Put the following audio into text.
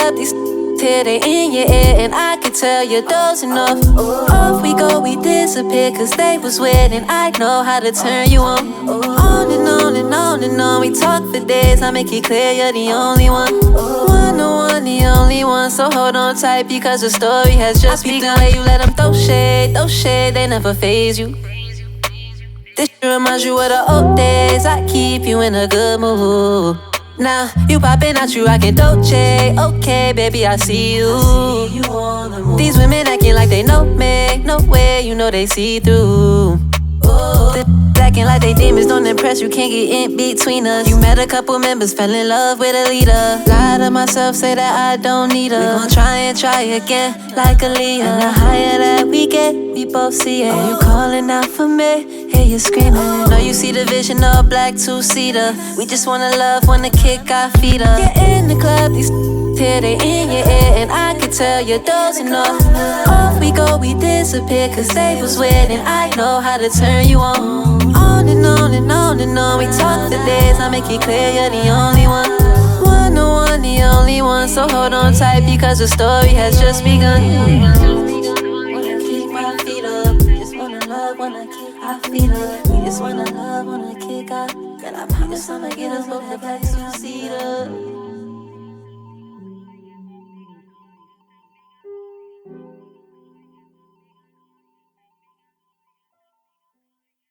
club, these here, they in your ear, and I can tell you're dozing off. Off we go, we disappear, cause they was weird, and I know how to turn you on. On and on and on and on, we talk for days, I make it clear you're the only one. One, the only one, so hold on tight, because the story has just begun. The way you let them throw shade, they never faze you. This shit reminds you of the old days, I keep you in a good mood. Now, you poppin' out, you rockin' Dolce. Okay, baby, I see you. These women acting like they know me. No way, you know they see through. Acting like they demons don't impress, you can't get in between us. You met a couple members, fell in love with a leader. Lie to myself, say that I don't need her. We gon' try again, like Aaliyah. And the higher that we get, we both see it. You calling out for me, hear you screaming. Know you see the vision of black two-seater. We just wanna love, wanna kick our feet up. Get in the club, these here, they in your ear, and I can tell you're dozing off. Off we go, we disappear, cause they was weird, and I know how to turn you on. On and on and on and on, we talk for days, I make it clear you're the only one. One, the only one, so hold on tight, because the story has just begun. Wanna kick my feet up, just wanna love, wanna kick our feet up. We just wanna love, wanna kick our, and I promise I'ma get us both the back to seat up.